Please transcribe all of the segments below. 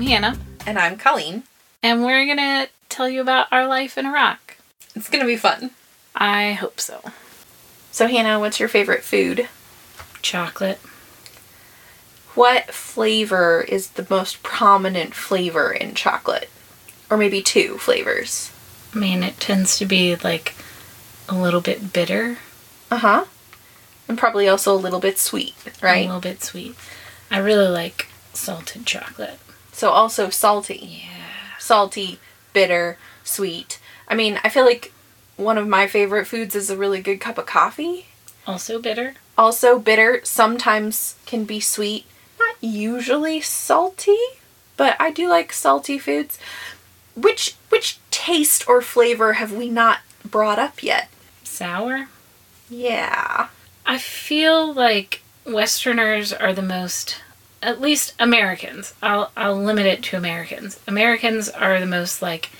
Hannah. And I'm Colleen. And we're going to tell you about our life in Iraq. It's going to be fun. I hope so. So, Hannah, what's your favorite food? Chocolate. What flavor is the most prominent flavor in chocolate? Or maybe two flavors? I mean, it tends to be like a little bit bitter. Uh-huh. And probably also a little bit sweet, right? A little bit sweet. I really like salted chocolate. So also salty. Yeah. Salty, bitter, sweet. I mean, I feel like one of my favorite foods is a really good cup of coffee. Also bitter. Also bitter. Sometimes can be sweet. Not usually salty, but I do like salty foods. Which taste or flavor have we not brought up yet? Sour? Yeah. I feel like Westerners are the most, at least Americans. I'll limit it to Americans. Americans are the most like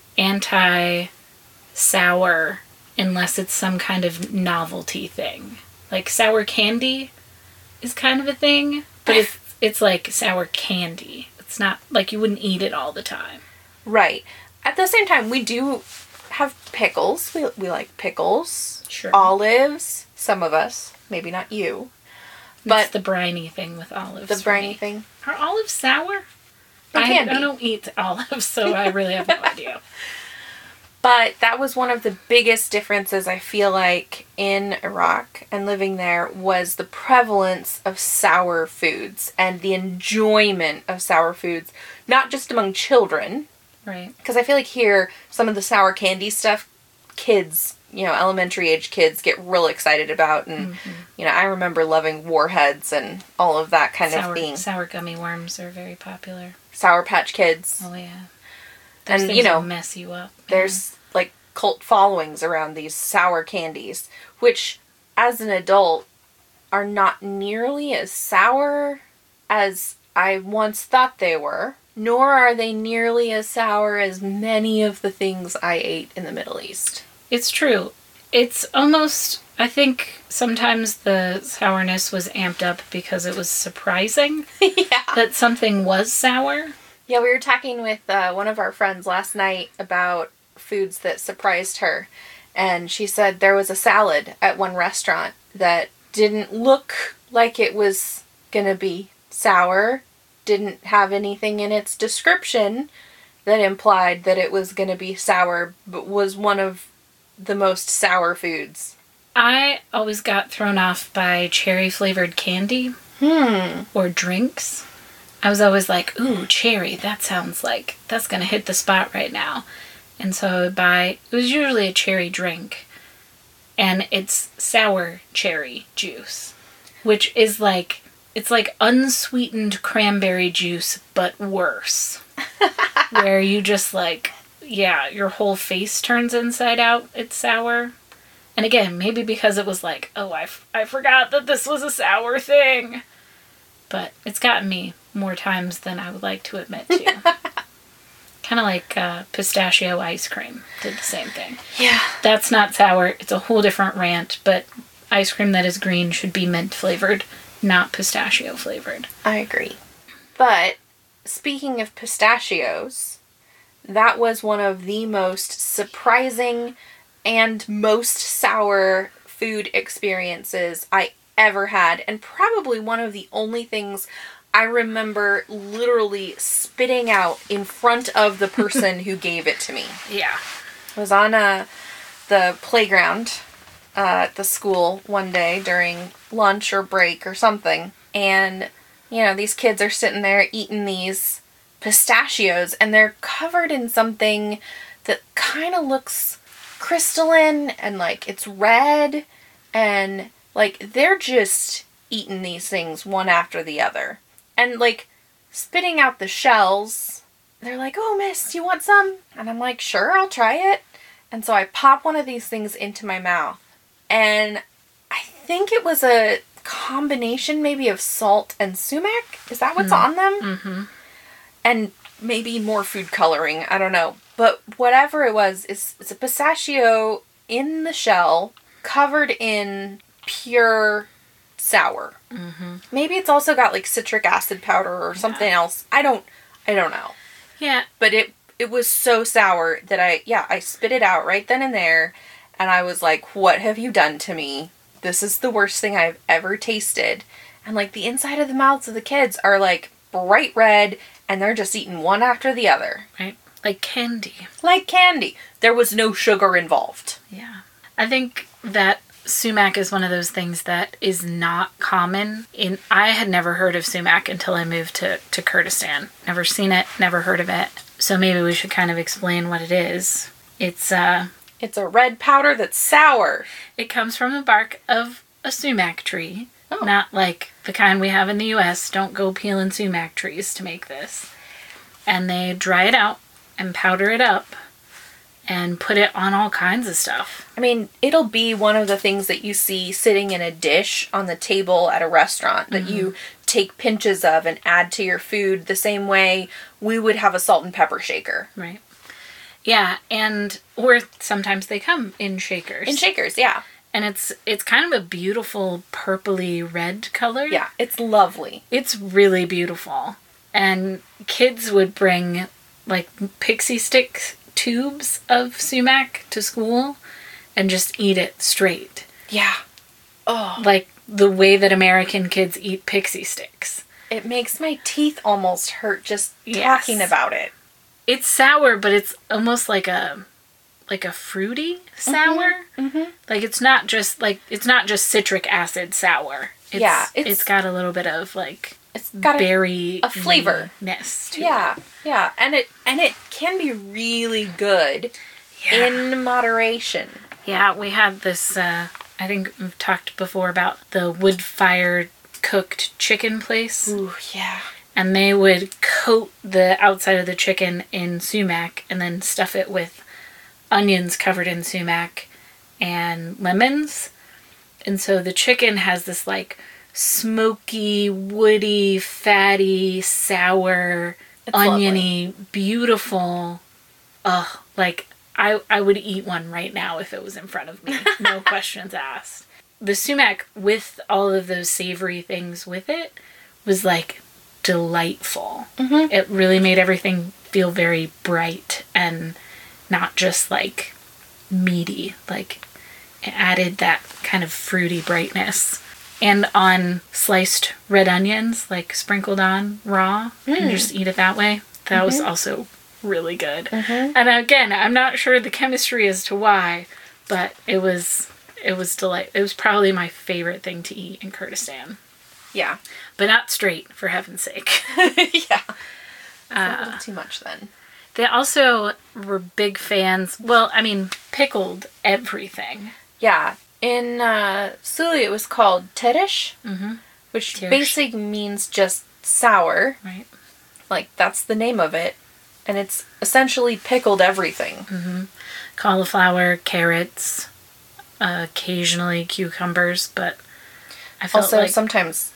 anti-sour unless it's some kind of novelty thing. Like sour candy is kind of a thing, but it's like sour candy. It's not like you wouldn't eat it all the time. Right. At the same time, we do have pickles. We like pickles. Sure. Olives. Some of us. Maybe not you. But it's the briny thing with olives. The briny thing. Are olives sour? They can be. I don't eat olives, so I really have no idea. But that was one of the biggest differences, I feel like, in Iraq and living there was the prevalence of sour foods and the enjoyment of sour foods, not just among children. Right. Because I feel like here, some of the sour candy stuff, kids, elementary age kids get real excited about. And, I remember loving Warheads and all of that kind of thing. Sour gummy worms are very popular. Sour Patch Kids. Oh, yeah. Those things will mess you up. There's like cult followings around these sour candies, which as an adult are not nearly as sour as I once thought they were, nor are they nearly as sour as many of the things I ate in the Middle East. It's true. It's almost, I think sometimes the sourness was amped up because it was surprising that something was sour. Yeah, we were talking with one of our friends last night about foods that surprised her. And she said there was a salad at one restaurant that didn't look like it was going to be sour, didn't have anything in its description that implied that it was going to be sour, but was one of the most sour foods. I always got thrown off by cherry-flavored candy or drinks. I was always like, ooh, cherry, that sounds like that's going to hit the spot right now. And so I would buy, it was usually a cherry drink, and it's sour cherry juice, which is like, it's like unsweetened cranberry juice, but worse. Where you just like, your whole face turns inside out. It's sour. And again, maybe because it was like, oh, I forgot that this was a sour thing. But it's gotten me more times than I would like to admit to. Kind of like pistachio ice cream. Did the same thing. Yeah. That's not sour. It's a whole different rant. But ice cream that is green should be mint flavored, not pistachio flavored. I agree. But speaking of pistachios, that was one of the most surprising and most sour food experiences I ever had, and probably one of the only things I remember literally spitting out in front of the person who gave it to me. Yeah. I was on the playground at the school one day during lunch or break or something, and these kids are sitting there eating these pistachios, and they're covered in something that kind of looks crystalline, and like it's red, and like they're just eating these things one after the other. And like spitting out the shells. They're like, oh, miss, you want some? And I'm like, sure, I'll try it. And so I pop one of these things into my mouth. And I think it was a combination maybe of salt and sumac. Is that what's on them? Mm-hmm. And maybe more food coloring. I don't know. But whatever it was, it's a pistachio in the shell covered in pure sour. Mm-hmm. Maybe it's also got like citric acid powder or something else. I don't I don't know. Yeah. But it was so sour that I spit it out right then and there. And I was like, what have you done to me? This is the worst thing I've ever tasted. And like the inside of the mouths of the kids are like bright red and they're just eating one after the other. Right. Like candy. Like candy. There was no sugar involved. Yeah. I think that sumac is one of those things that is not common. I had never heard of sumac until I moved to Kurdistan. Never seen it, never heard of it. So maybe we should kind of explain what it is. It's a red powder that's sour. It comes from the bark of a sumac tree. Oh. Not like the kind we have in the U.S. Don't go peeling sumac trees to make this. And they dry it out and powder it up and put it on all kinds of stuff. I mean, it'll be one of the things that you see sitting in a dish on the table at a restaurant that you take pinches of and add to your food the same way we would have a salt and pepper shaker. Right. Yeah, or sometimes they come in shakers. In shakers, yeah. And it's kind of a beautiful purpley red color. Yeah, it's lovely. It's really beautiful. And kids would bring like pixie stick tubes of sumac to school and just eat it straight. Yeah. Oh. Like the way that American kids eat pixie sticks. It makes my teeth almost hurt just talking about it. It's sour, but it's almost like a fruity sour. Mm-hmm. Like it's not just citric acid sour. It's got a little bit of like it's got berry a flavor ness to it. it. Yeah, and it can be really good in moderation. Yeah, we had this. I think we've talked before about the wood-fired cooked chicken place. Ooh, yeah. And they would coat the outside of the chicken in sumac and then stuff it with onions covered in sumac and lemons. And so the chicken has this like smoky, woody, fatty, sour, oniony, lovely. Beautiful. Like I would eat one right now if it was in front of me. No questions asked. The sumac with all of those savory things with it was like delightful. Mm-hmm. It really made everything feel very bright and not just like meaty. Like it added that kind of fruity brightness. And on sliced red onions, like sprinkled on raw, and just eat it that way. That was also really good. Mm-hmm. And again, I'm not sure the chemistry as to why, but it was delightful. It was probably my favorite thing to eat in Kurdistan. Yeah. But not straight, for heaven's sake. Yeah. A little too much then. They also were big fans. Well, I mean, pickled everything. Yeah. In Suli, it was called terish, which basically means just sour. Right. Like, that's the name of it. And it's essentially pickled everything. Mm-hmm. Cauliflower, carrots, occasionally cucumbers, but I felt also like sometimes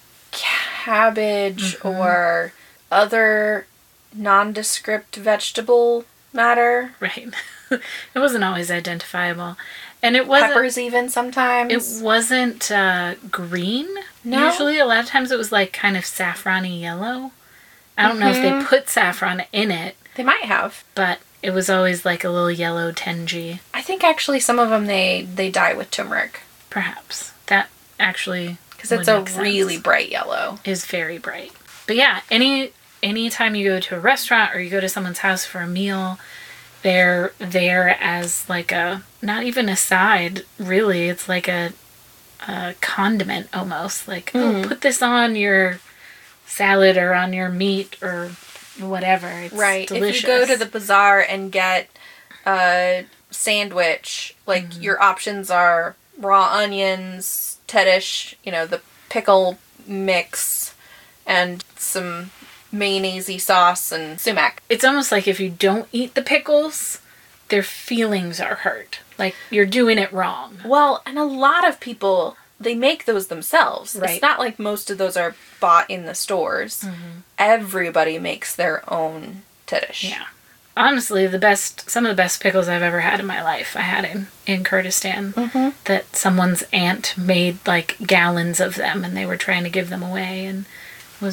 cabbage or other nondescript vegetable matter. Right. It wasn't always identifiable. And it wasn't... Peppers even sometimes. It wasn't green. No? Usually a lot of times it was like kind of saffron-y yellow. I don't know if they put saffron in it. They might have. But it was always like a little yellow tingy. I think actually some of them they dye with turmeric. Perhaps. That actually... Because it's a really bright yellow. Is very bright. But yeah, anytime you go to a restaurant or you go to someone's house for a meal, they're there as like a, not even a side, really. It's like a condiment almost. Like, oh, put this on your salad or on your meat or whatever. It's right. delicious. If you go to the bazaar and get a sandwich, like your options are raw onions, terish, the pickle mix, and some mayonnaise sauce and sumac. It's almost like if you don't eat the pickles, their feelings are hurt. Like, you're doing it wrong. Well, and a lot of people, they make those themselves. Right. It's not like most of those are bought in the stores. Mm-hmm. Everybody makes their own terish. Yeah. Honestly, some of the best pickles I've ever had in my life, I had in Kurdistan. Mm-hmm. That someone's aunt made like gallons of them and they were trying to give them away, and it was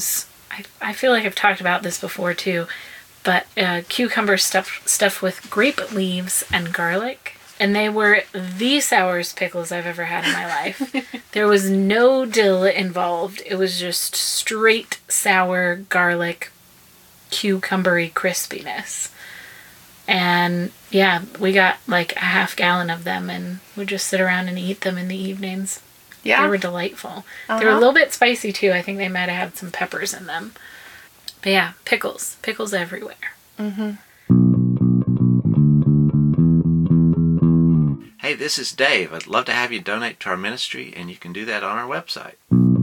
I feel like I've talked about this before too, but cucumber stuffed with grape leaves and garlic. And they were the sourest pickles I've ever had in my life. There was no dill involved. It was just straight sour garlic, cucumbery crispiness. And yeah, we got like a half gallon of them and we'd just sit around and eat them in the evenings. Yeah. They were delightful. They were a little bit spicy too. I think they might have had some peppers in them. But yeah, pickles. Pickles everywhere. Mm-hmm. Hey, this is Dave. I'd love to have you donate to our ministry, and you can do that on our website.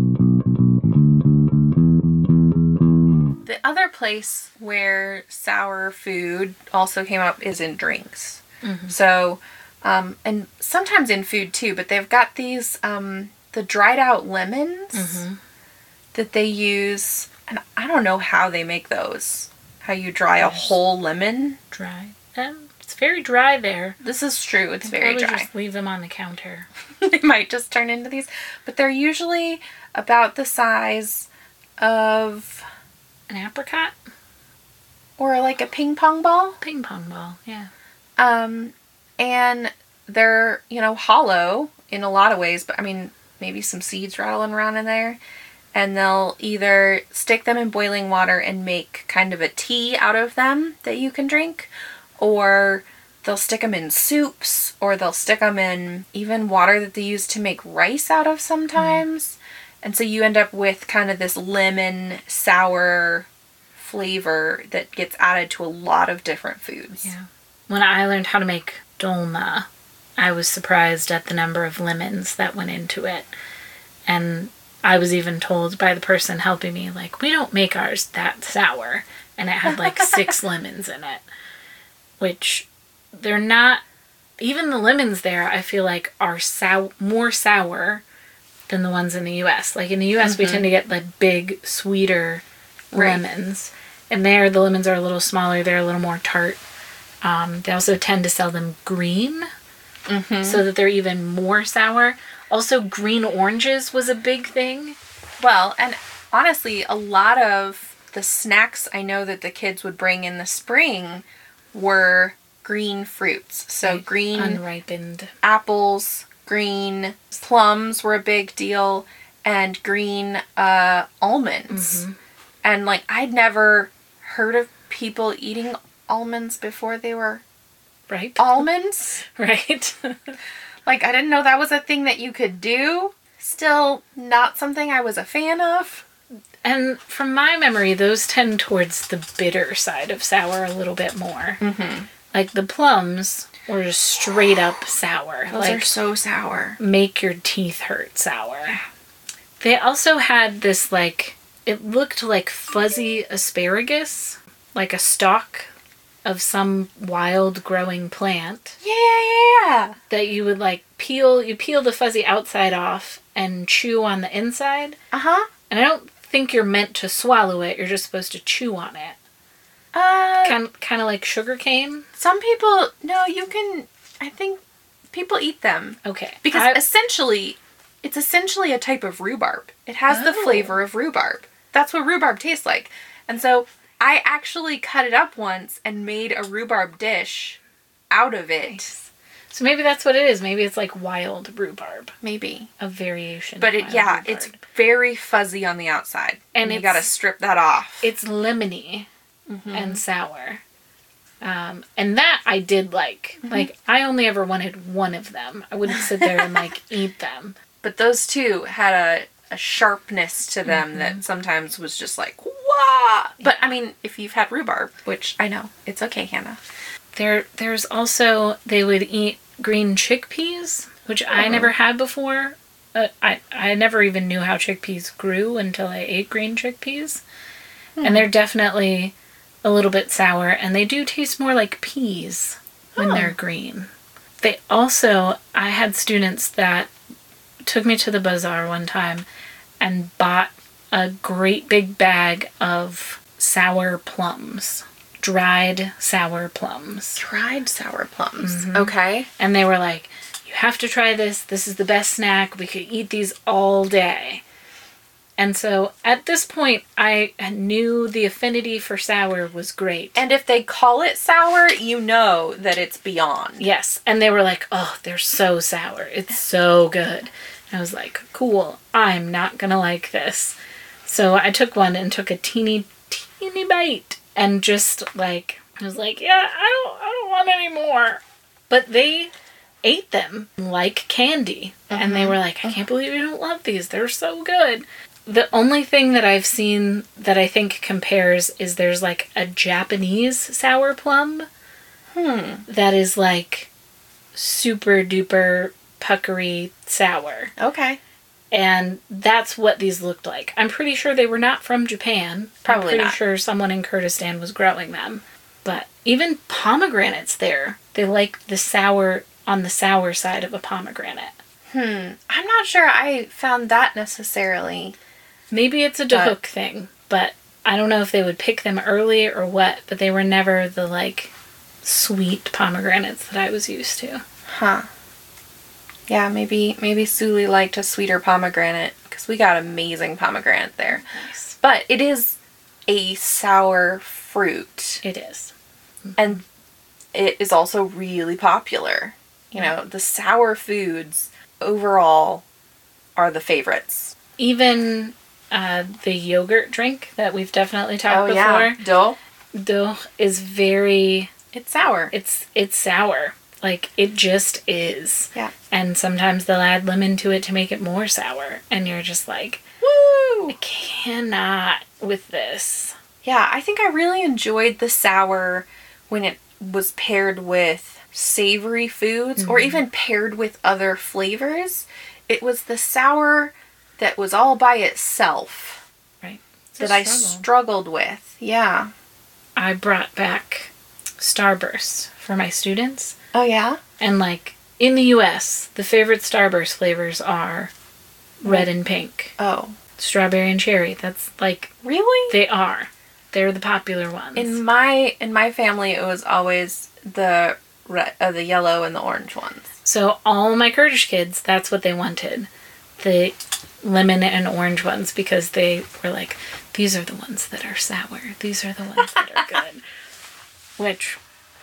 The other place where sour food also came up is in drinks. Mm-hmm. So, and sometimes in food too, but they've got these, the dried out lemons that they use, and I don't know how they make those. How you dry a whole lemon. Dry them? It's very dry there. This is true. It's very dry. Just leave them on the counter. They might just turn into these. But they're usually about the size of... an apricot? Or like a ping pong ball. Ping pong ball, yeah. And they're, hollow in a lot of ways. But, maybe some seeds rattling around in there. And they'll either stick them in boiling water and make kind of a tea out of them that you can drink. Or they'll stick them in soups, or they'll stick them in even water that they use to make rice out of sometimes. And so you end up with kind of this lemon sour flavor that gets added to a lot of different foods. Yeah. When I learned how to make dolma, I was surprised at the number of lemons that went into it. And I was even told by the person helping me, like, we don't make ours that sour. And it had like 6 lemons in it. Which, they're not, even the lemons there, I feel like, are more sour than the ones in the U.S. Like, in the U.S., we tend to get, like, big, sweeter lemons. And there, the lemons are a little smaller. They're a little more tart. They also tend to sell them green, so that they're even more sour. Also, green oranges was a big thing. Well, and honestly, a lot of the snacks I know that the kids would bring in the spring were green fruits. So green unripened apples, green plums were a big deal, and green almonds. And like, I'd never heard of people eating almonds before they were almonds. Right. Like, I didn't know that was a thing that you could do. Still not something I was a fan of. And from my memory, those tend towards the bitter side of sour a little bit more. Like the plums were just straight up sour. Those are so sour. Make your teeth hurt sour. They also had this, like, it looked like fuzzy asparagus, like a stalk of some wild growing plant. Yeah. That you would like peel the fuzzy outside off and chew on the inside. And I don't think you're meant to swallow it. You're just supposed to chew on it. Kind of like sugar cane. Some people, no, you can. I think people eat them. Okay, because it's essentially a type of rhubarb. It has the flavor of rhubarb. That's what rhubarb tastes like. And so I actually cut it up once and made a rhubarb dish out of it. Nice. So maybe that's what it is. Maybe it's like wild rhubarb. Maybe. A variation. But it's very fuzzy on the outside. And you gotta strip that off. It's lemony and sour. And that I did like. Like, I only ever wanted one of them. I wouldn't sit there and like eat them. But those two had a sharpness to them that sometimes was just like, wah! But I mean, if you've had rhubarb, which I know, it's okay, Hannah. There's also, they would eat green chickpeas, which I never had before. I never even knew how chickpeas grew until I ate green chickpeas. And they're definitely a little bit sour, and they do taste more like peas when they're green. They also, I had students that took me to the bazaar one time and bought a great big bag of sour plums. Dried sour plums. Dried sour plums. Okay. And they were like, you have to try this. This is the best snack. We could eat these all day. And so at this point, I knew the affinity for sour was great. And if they call it sour, you know that it's beyond. Yes. And they were like, oh, they're so sour. It's so good. And I was like, cool, I'm not going to like this. So I took one and took a teeny bite and just like, I was like, yeah, I don't want any more. But they ate them like candy. And they were like, I can't believe you don't love these. They're so good. The only thing that I've seen that I think compares is there's like a Japanese sour plum that is like super duper puckery sour. Okay. And that's what these looked like. I'm pretty sure they were not from Japan. Probably I'm not. pretty sure someone in Kurdistan was growing them. But even pomegranates there, they like the sour on the sour side of a pomegranate. I'm not sure I found that necessarily. Maybe it's a DeHook thing, but I don't know if they would pick them early or what, but they were never the, like, sweet pomegranates that I was used to. Huh. Yeah, maybe Suli liked a sweeter pomegranate, because we got amazing pomegranate there. Nice. But it is a sour fruit. It is. And it is also really popular. You know, the sour foods overall are the favorites. Even the yogurt drink that we've definitely talked before. Yeah. Dough is very... It's sour. It's sour. Like, it just is. Yeah. And sometimes they'll add lemon to it to make it more sour. And you're just like, Woo! I cannot with this. Yeah, I think I really enjoyed the sour when it was paired with savory foods or even paired with other flavors. It was the sour that was all by itself Right. that I struggled with. Yeah. I brought back Starburst for my students. Oh, yeah? And, like, in the U.S., the favorite Starburst flavors are red and pink. Oh. Strawberry and cherry. That's, like... Really? They are. They're the popular ones. In my family, it was always the yellow and the orange ones. So all my Kurdish kids, that's what they wanted. The lemon and orange ones, because they were like, these are the ones that are sour. These are the ones that are good. Which,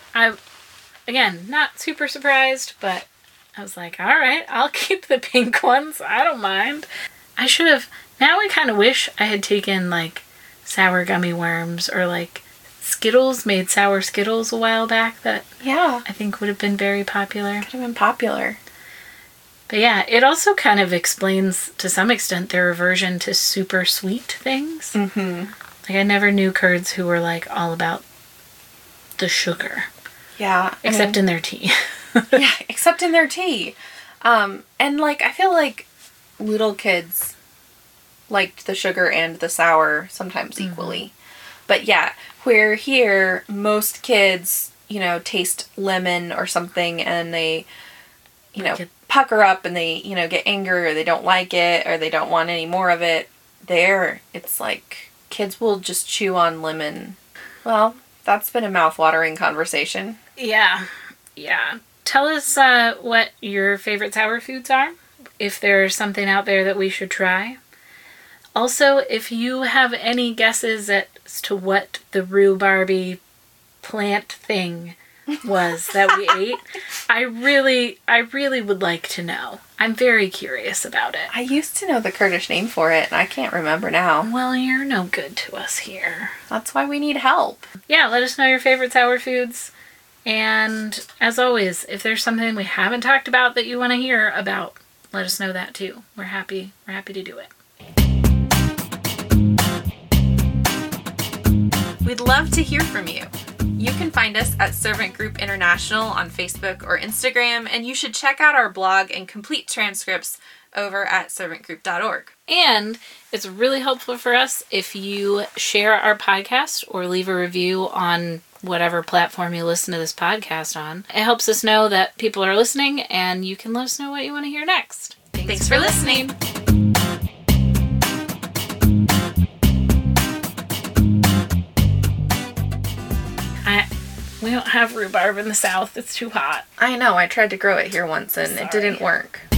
again, not super surprised, but I was like, all right, I'll keep the pink ones. I don't mind. I should have, now I kind of wish I had taken, like, sour gummy worms or, like, Skittles, made sour Skittles a while back that Yeah. I think would have been very popular. Could have been popular. But yeah, it also kind of explains, to some extent, their aversion to super sweet things. Mm-hmm. Like, I never knew Kurds who were, like, all about the sugar. Yeah. Except in their tea. Yeah, except in their tea. And, like, I feel like little kids liked the sugar and the sour sometimes equally. But yeah, where here, most kids, you know, taste lemon or something and they, you know, pucker up and they, you know, get angry or they don't like it or they don't want any more of it. There, it's like, kids will just chew on lemon. Well, that's been a mouth-watering conversation. Yeah. Yeah. Tell us what your favorite sour foods are. If there's something out there that we should try. Also, if you have any guesses as to what the rhubarby plant thing was that we ate, I really would like to know. I'm very curious about it. I used to know the Kurdish name for it, and I can't remember now. Well, you're no good to us here. That's why we need help. Yeah, let us know your favorite sour foods. And as always, if there's something we haven't talked about that you want to hear about, let us know that too. We're happy to do it. We'd love to hear from you. You can find us at Servant Group International on Facebook or Instagram, and you should check out our blog and complete transcripts over at servantgroup.org. And it's really helpful for us if you share our podcast or leave a review on whatever platform you listen to this podcast on. It helps us know that people are listening, and you can let us know what you want to hear next. Thanks for listening. We don't have rhubarb in the South. It's too hot. I know, I tried to grow it here once and Sorry. it didn't work.